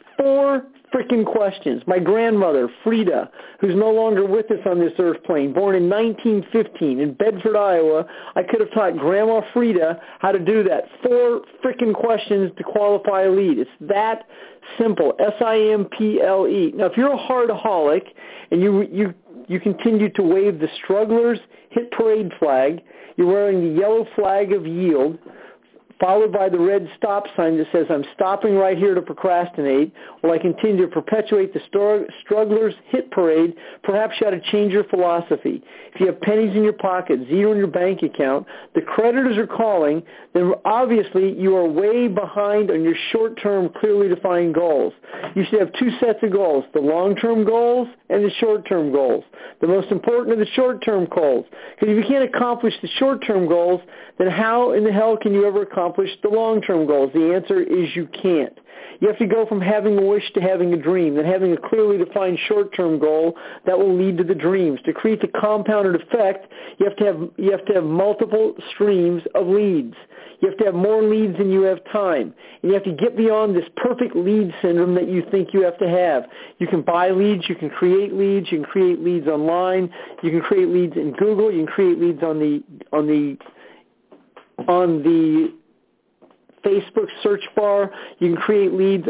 4 freaking questions. My grandmother, Frida, who's no longer with us on this earth plane, born in 1915 in Bedford, Iowa, I could have taught Grandma Frida how to do that. 4 freaking questions to qualify a lead. It's that simple. S-I-M-P-L-E. Now, if you're a heartaholic and you continue to wave the strugglers hit parade flag, you're wearing the yellow flag of yield, followed by the red stop sign that says, I'm stopping right here to procrastinate, while I continue to perpetuate the strugglers hit parade, perhaps you ought to change your philosophy. If you have pennies in your pocket, zero in your bank account, the creditors are calling, then obviously you are way behind on your short-term, clearly defined goals. You should have 2 sets of goals, the long-term goals and the short-term goals. The most important are the short-term goals. Because if you can't accomplish the short-term goals, then how in the hell can you ever accomplish the long-term goals? The answer is you can't. You have to go from having a wish to having a dream, then having a clearly defined short-term goal that will lead to the dreams. To create the compounded effect, you have to have multiple streams of leads. You have to have more leads than you have time. And you have to get beyond this perfect lead syndrome that you think you have to have. You can buy leads, you can create leads, you can create leads online, you can create leads in Google, you can create leads on the on the Facebook search bar. You can create leads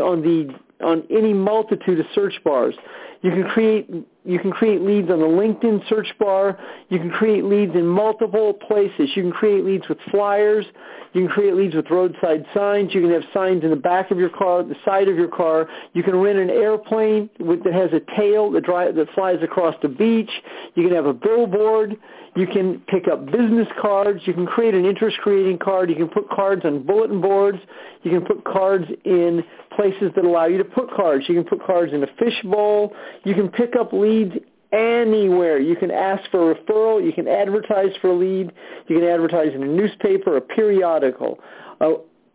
on any multitude of search bars. You can create leads on the LinkedIn search bar. You can create leads in multiple places. You can create leads with flyers. You can create leads with roadside signs. You can have signs in the back of your car, the side of your car. You can rent an airplane that has a tail that flies across the beach. You can have a billboard. You can pick up business cards. You can create an interest-creating card. You can put cards on bulletin boards. You can put cards in places that allow you to put cards. You can put cards in a fishbowl. You can pick up leads anywhere. You can ask for a referral. You can advertise for a lead. You can advertise in a newspaper, a periodical, a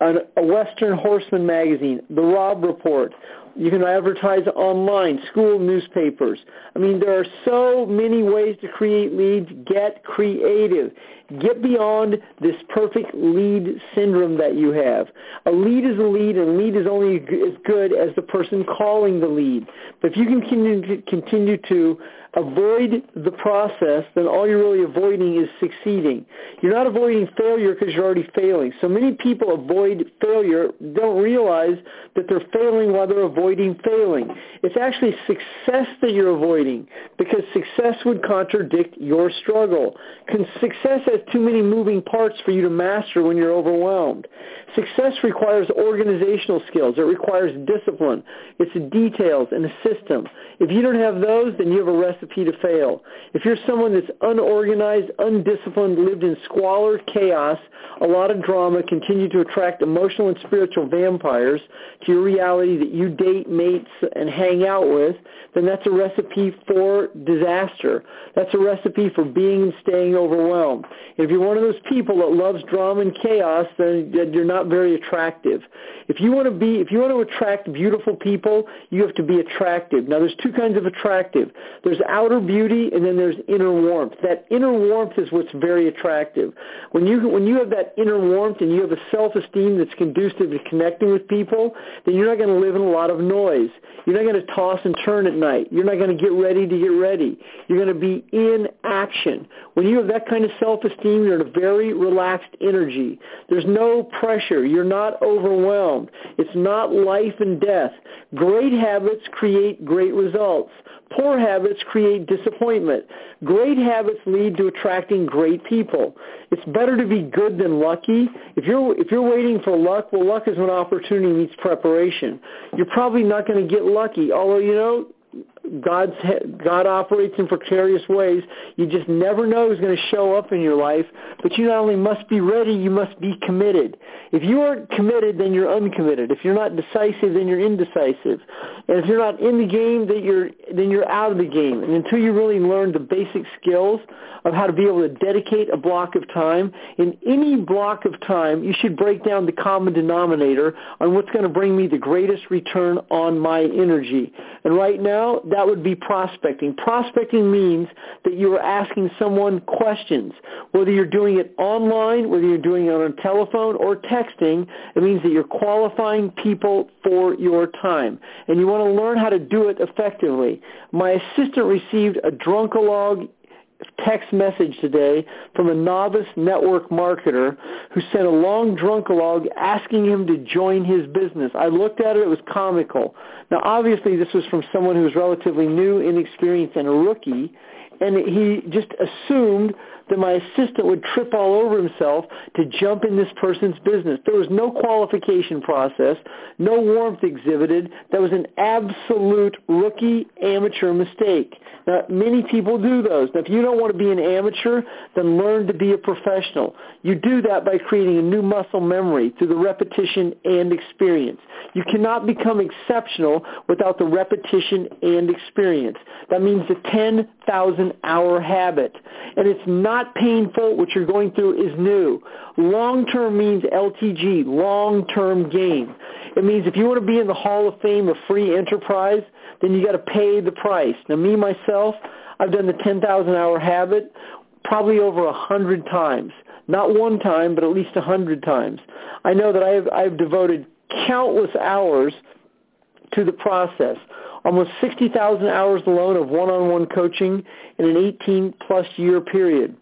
Western Horseman magazine, the Robb Report. You can advertise online, school newspapers. I mean, there are so many ways to create leads. Get creative. Get beyond this perfect lead syndrome that you have. A lead is a lead, and a lead is only as good as the person calling the lead. But if you can continue to avoid the process, then all you're really avoiding is succeeding. You're not avoiding failure because you're already failing. So many people avoid failure, don't realize that they're failing while they're avoiding failing. It's actually success that you're avoiding, because success would contradict your struggle. Success has too many moving parts for you to master when you're overwhelmed. Success requires organizational skills. It requires discipline. It's details and a system. If you don't have those, then you have a recipe to fail. If you're someone that's unorganized, undisciplined, lived in squalor, chaos, a lot of drama, continue to attract emotional and spiritual vampires to your reality that you date, mates, and hang out with, then that's a recipe for disaster. That's a recipe for being and staying overwhelmed. If you're one of those people that loves drama and chaos, then you're not very attractive. If you want to attract beautiful people, you have to be attractive. Now, there's two kinds of attractive. There's outer beauty, and then there's inner warmth. That inner warmth is what's very attractive. When you have that inner warmth and you have a self-esteem that's conducive to connecting with people, then you're not going to live in a lot of noise. You're not going to toss and turn at night. You're not going to get ready to get ready. You're going to be in action. When you have that kind of self-esteem, you're in a very relaxed energy. There's no pressure. You're not overwhelmed. It's not life and death. Great habits create great results. Poor habits create disappointment. Great habits lead to attracting great people. It's better to be good than lucky. If you're waiting for luck, well, luck is when opportunity meets preparation. You're probably not going to get lucky, although, God operates in precarious ways. You just never know who's going to show up in your life. But you not only must be ready, you must be committed. If you aren't committed, then you're uncommitted. If you're not decisive, then you're indecisive. And if you're not in the game, then you're out of the game. And until you really learn the basic skills of how to be able to dedicate a block of time, in any block of time, you should break down the common denominator on what's going to bring me the greatest return on my energy. And right now, that would be prospecting. Prospecting means that you are asking someone questions. Whether you're doing it online, whether you're doing it on a telephone or texting, it means that you're qualifying people for your time. And you want to learn how to do it effectively. My assistant received a drunkalog text message today from a novice network marketer who sent a long drunkalog asking him to join his business. I looked at it. It was comical. Now, obviously, this was from someone who was relatively new, inexperienced, and a rookie, and he just assumed that my assistant would trip all over himself to jump in this person's business. There was no qualification process, no warmth exhibited. That was an absolute rookie amateur mistake. Now, many people do those. Now, if you don't want to be an amateur, then learn to be a professional. You do that by creating a new muscle memory through the repetition and experience. You cannot become exceptional without the repetition and experience. That means the 10,000-hour habit. And it's not painful. What you're going through is new. Long-term means LTG, long-term gain. It means if you want to be in the Hall of Fame of free enterprise, then you got to pay the price. Now, me, myself, I've done the 10,000-hour habit probably over 100 times. Not one time, but at least 100 times. I know that I've devoted countless hours to the process. Almost 60,000 hours alone of one-on-one coaching in an 18-plus year period.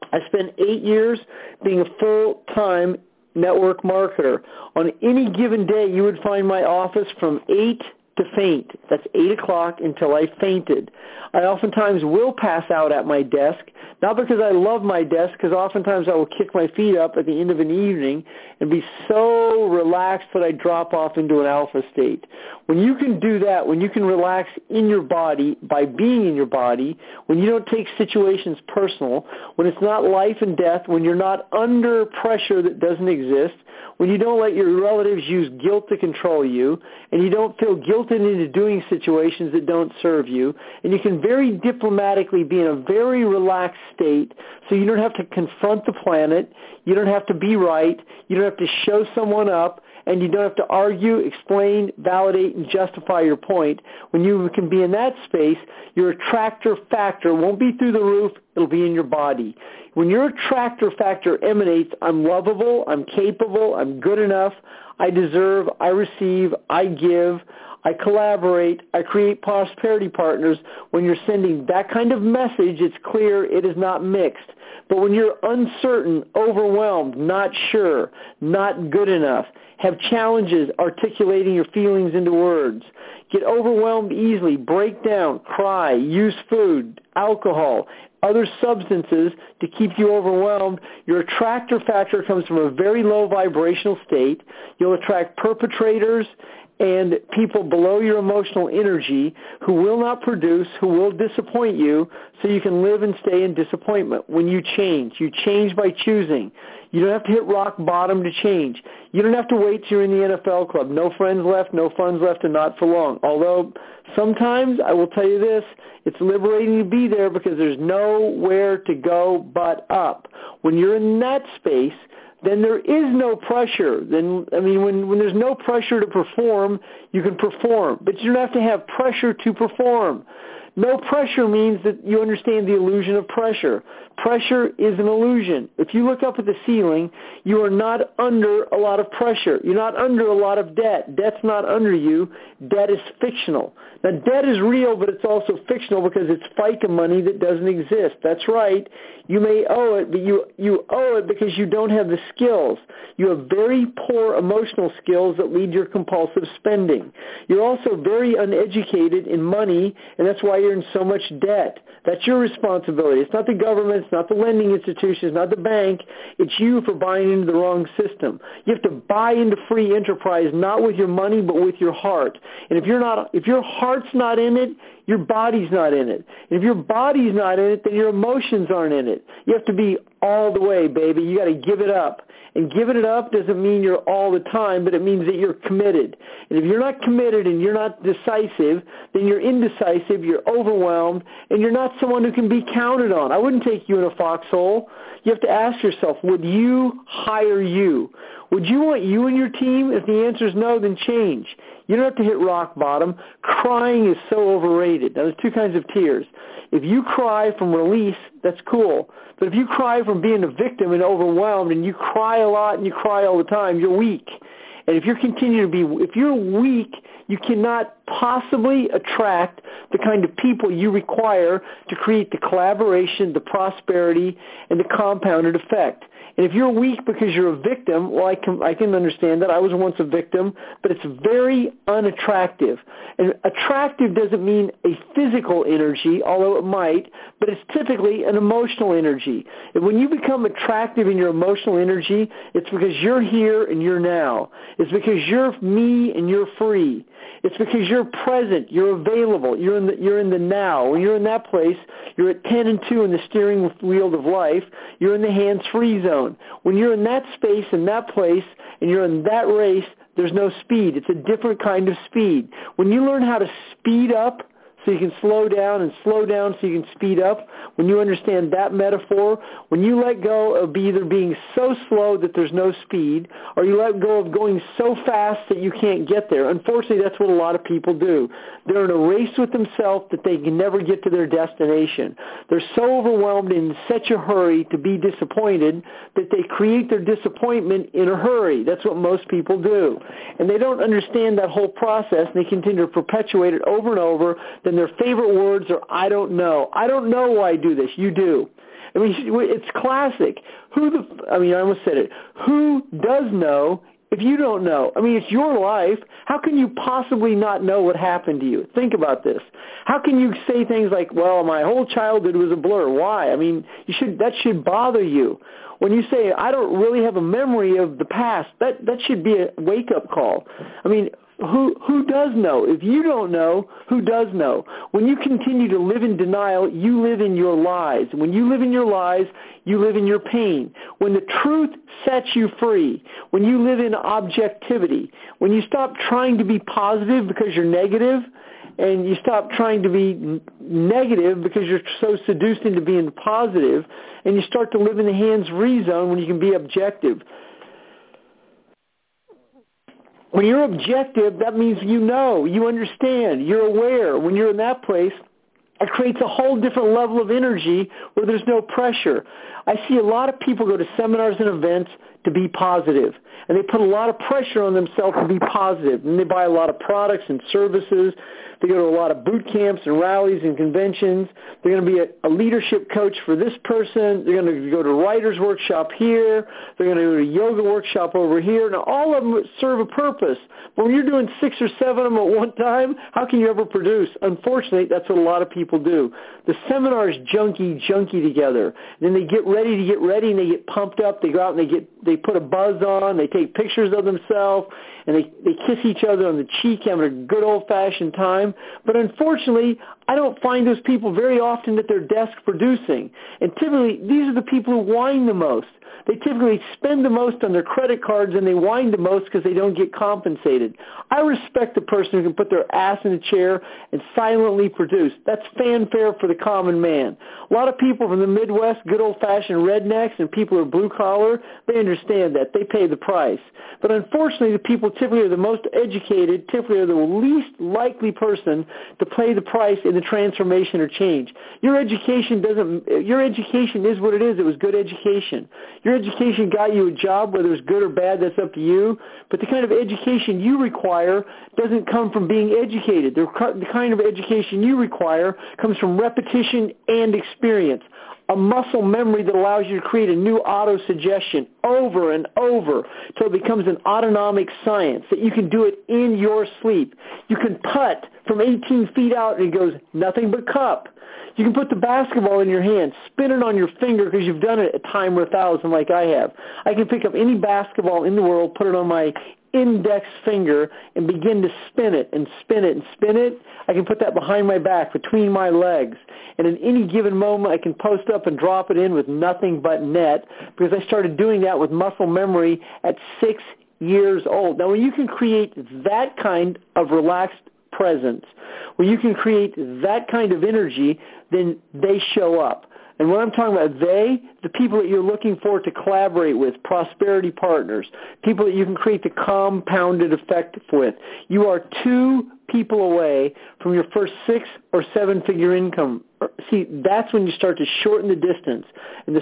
I spent 8 years being a full-time network marketer. On any given day, you would find my office from 8 to faint. That's 8 o'clock until I fainted. I oftentimes will pass out at my desk, not because I love my desk, because oftentimes I will kick my feet up at the end of an evening and be so relaxed that I drop off into an alpha state. When you can do that, when you can relax in your body by being in your body, when you don't take situations personal, when it's not life and death, when you're not under pressure that doesn't exist, when you don't let your relatives use guilt to control you, and you don't feel guilted into doing situations that don't serve you, and you can very diplomatically be in a very relaxed state so you don't have to confront the planet, you don't have to be right, you don't have to show someone up, and you don't have to argue, explain, validate, and justify your point. When you can be in that space, your attractor factor won't be through the roof, it'll be in your body. When your attractor factor emanates, I'm lovable, I'm capable, I'm good enough, I deserve, I receive, I give, I collaborate, I create prosperity partners. When you're sending that kind of message, it's clear it is not mixed. But when you're uncertain, overwhelmed, not sure, not good enough, have challenges articulating your feelings into words, get overwhelmed easily, break down, cry, use food, alcohol, other substances to keep you overwhelmed, your attractor factor comes from a very low vibrational state. You'll attract perpetrators and people below your emotional energy who will not produce, who will disappoint you, so you can live and stay in disappointment. When you change by choosing. You don't have to hit rock bottom to change. You don't have to wait till you're in the NFL club. No friends left, no funds left, and not for long. Although sometimes, I will tell you this, it's liberating to be there because there's nowhere to go but up. When you're in that space, then there is no pressure. When there's no pressure to perform, you can perform. But you don't have to have pressure to perform. No pressure means that you understand the illusion of pressure. Pressure is an illusion. If you look up at the ceiling, you are not under a lot of pressure. You're not under a lot of debt. Debt's not under you. Debt is fictional. Now, debt is real, but it's also fictional because it's FICA money that doesn't exist. That's right. You may owe it, but you owe it because you don't have the skills. You have very poor emotional skills that lead your compulsive spending. You're also very uneducated in money, and that's why you're in so much debt. That's your responsibility. It's not the government. It's not the lending institutions. It's not the bank. It's you for buying into the wrong system. You have to buy into free enterprise, not with your money, but with your heart. And if your heart's not in it, your body's not in it. And if your body's not in it, then your emotions aren't in it. You have to be all the way, baby. You got to give it up. And giving it up doesn't mean you're all the time, but it means that you're committed. And if you're not committed and you're not decisive, then you're indecisive, you're overwhelmed, and you're not someone who can be counted on. I wouldn't take you in a foxhole. You have to ask yourself, would you hire you? Would you want you and your team? If the answer is no, then change. You don't have to hit rock bottom. Crying is so overrated. Now, there's two kinds of tears. If you cry from release, that's cool. But if you cry from being a victim and overwhelmed and you cry a lot and you cry all the time, you're weak. And if you're weak, you cannot possibly attract the kind of people you require to create the collaboration, the prosperity, and the compounded effect. And if you're weak because you're a victim, well, I can understand that. I was once a victim, but it's very unattractive. And attractive doesn't mean a physical energy, although it might, but it's typically an emotional energy. And when you become attractive in your emotional energy, it's because you're here and you're now. It's because you're me and you're free. It's because you're present, you're available, you're in the now. When you're in that place, you're at 10 and 2 in the steering wheel of life. You're in the hands-free zone. When you're in that space, in that place, and you're in that race, there's no speed. It's a different kind of speed. When you learn how to speed up so you can slow down and slow down so you can speed up, when you understand that metaphor, when you let go of either being so slow that there's no speed, or you let go of going so fast that you can't get there. Unfortunately, that's what a lot of people do. They're in a race with themselves that they can never get to their destination. They're so overwhelmed and in such a hurry to be disappointed that they create their disappointment in a hurry. That's what most people do. And they don't understand that whole process, and they continue to perpetuate it over and over. Then their favorite words are, I don't know. I don't know why I do this. You do. I mean, it's classic. I almost said it. Who does know if you don't know? I mean, it's your life. How can you possibly not know what happened to you? Think about this. How can you say things like, well, my whole childhood was a blur? Why? I mean, that should bother you. When you say, I don't really have a memory of the past, that should be a wake-up call. I mean, who does know? If you don't know, who does know? When you continue to live in denial, you live in your lies. When you live in your lies, you live in your pain. When the truth sets you free, when you live in objectivity, when you stop trying to be positive because you're negative, and you stop trying to be negative because you're so seduced into being positive, and you start to live in the hands-free zone when you can be objective. When you're objective, that means you know, you understand, you're aware. When you're in that place, it creates a whole different level of energy where there's no pressure. I see a lot of people go to seminars and events to be positive, and they put a lot of pressure on themselves to be positive, and they buy a lot of products and services. They go to a lot of boot camps and rallies and conventions. They're going to be a leadership coach for this person. They're going to go to writer's workshop here. They're going to go to yoga workshop over here. Now, all of them serve a purpose. But when you're doing 6 or 7 of them at one time, how can you ever produce? Unfortunately, that's what a lot of people do. The seminars junkie together. And then they get ready, and they get pumped up. They go out and they put a buzz on. They take pictures of themselves, and they kiss each other on the cheek, having a good old-fashioned time. But unfortunately, I don't find those people very often at their desk producing. And typically, these are the people who whine the most. They typically spend the most on their credit cards, and they whine the most because they don't get compensated. I respect the person who can put their ass in a chair and silently produce. That's fanfare for the common man. A lot of people from the Midwest, good old-fashioned rednecks, and people who are blue-collar, they understand that. They pay the price. But unfortunately, the people typically are the most educated, typically are the least likely person to pay the price in the transformation or change. Your education is what it is. It was good education. Your education got you a job, whether it's good or bad, that's up to you. But the kind of education you require doesn't come from being educated. The kind of education you require comes from repetition and experience. A muscle memory that allows you to create a new auto-suggestion over and over until it becomes an autonomic science, that you can do it in your sleep. You can putt from 18 feet out and it goes nothing but cup. You can put the basketball in your hand, spin it on your finger because you've done it a time or 1,000 like I have. I can pick up any basketball in the world, put it on my index finger, and begin to spin it and spin it and spin it. I can put that behind my back, between my legs. And in any given moment, I can post up and drop it in with nothing but net because I started doing that with muscle memory at 6 years old. Now, when you can create that kind of relaxed presence, when you can create that kind of energy, then they show up. And when I'm talking about the people that you're looking for to collaborate with, prosperity partners, people that you can create the compounded effect with, you are 2 people away from your first 6 or 7-figure income. See, that's when you start to shorten the distance. And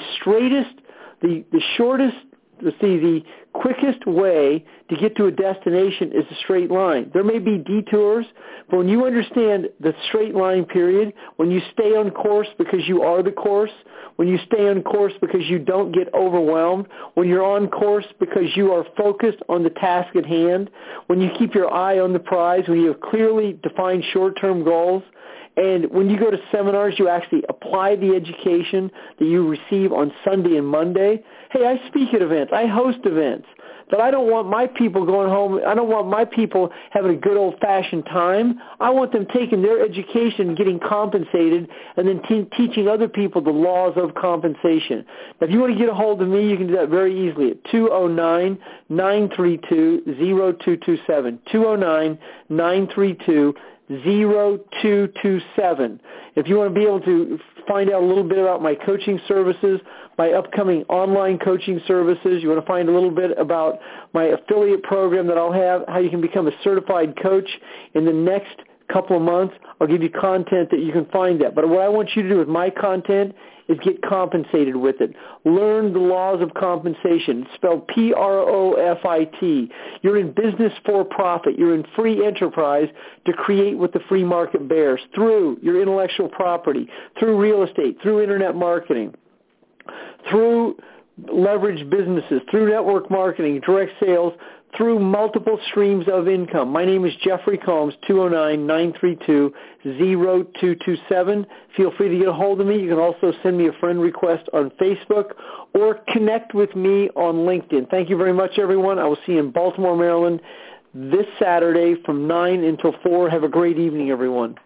the quickest way to get to a destination is a straight line. There may be detours, but when you understand the straight line period, when you stay on course because you are the course, when you stay on course because you don't get overwhelmed, when you're on course because you are focused on the task at hand, when you keep your eye on the prize, when you have clearly defined short-term goals, and when you go to seminars, you actually apply the education that you receive on Sunday and Monday. Hey, I speak at events. I host events. But I don't want my people going home. I don't want my people having a good old-fashioned time. I want them taking their education, getting compensated, and then teaching other people the laws of compensation. Now, if you want to get a hold of me, you can do that very easily at 209-932-0227. 209-932-0227. If you want to be able to find out a little bit about my coaching services, my upcoming online coaching services, you want to find a little bit about my affiliate program that I'll have, how you can become a certified coach in the next couple of months, I'll give you content that you can find that. But what I want you to do with my content is get compensated with it. Learn the laws of compensation. It's spelled Profit. You're in business for profit. You're in free enterprise to create what the free market bears through your intellectual property, through real estate, through internet marketing. through leveraged businesses, through network marketing, direct sales, through multiple streams of income. My name is Jeffrey Combs, 209-932-0227. Feel free to get a hold of me. You can also send me a friend request on Facebook or connect with me on LinkedIn. Thank you very much, everyone. I will see you in Baltimore, Maryland this Saturday from 9 until 4. Have a great evening, everyone.